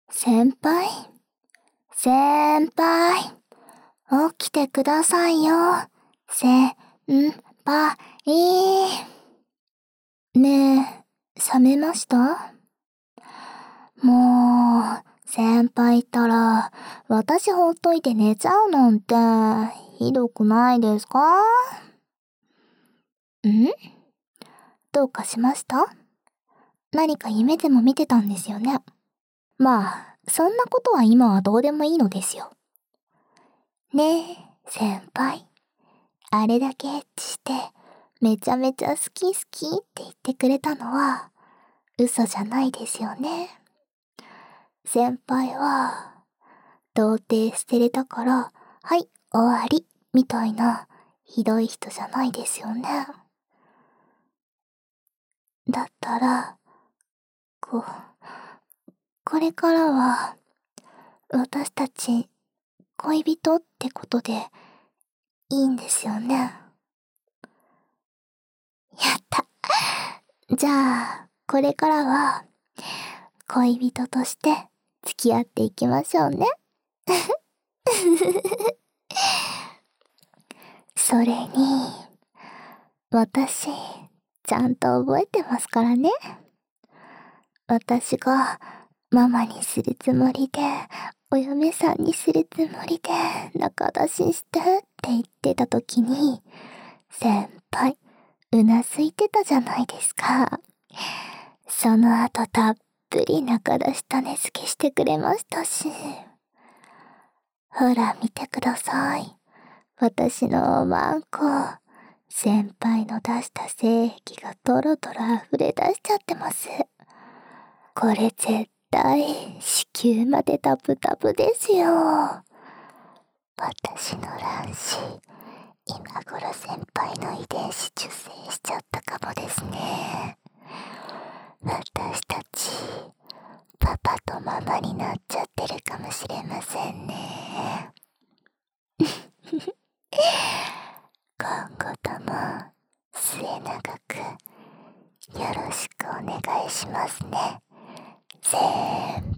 先輩先輩、起きてくださいよ。先輩。ねえ、覚めました？もう、先輩ったら、私ほっといて寝ちゃうなんて、ひどくないですか？どうかしました？何か夢でも見てたんですよね。まあ、そんなことは今はどうでもいいのですよ。ねえ、先輩。あれだけエッチして、めちゃめちゃ好き好きって言ってくれたのは、嘘じゃないですよね。先輩は、童貞捨てれたから、はい、終わり、みたいな、ひどい人じゃないですよね。だったら、これからは、私たち、恋人ってことで、いいんですよね。やった。じゃあ、これからは、恋人として付き合っていきましょうね。それに、私、ちゃんと覚えてますからね。私がママにするつもりで、お嫁さんにするつもりで、仲出ししてって言ってた時に、先輩、うなずいてたじゃないですか。その後たっぷり仲出し種付けしてくれましたし。ほら見てください。私のおまんこ。先輩の出した精液がトロトロ溢れ出しちゃってます。これ絶対子宮までタプタプですよ。私の卵子、今頃先輩の遺伝子受精しちゃったかもですね。私たち、パパとママになっちゃってるかもしれませんね。今後とも末永くよろしくお願いしますね。先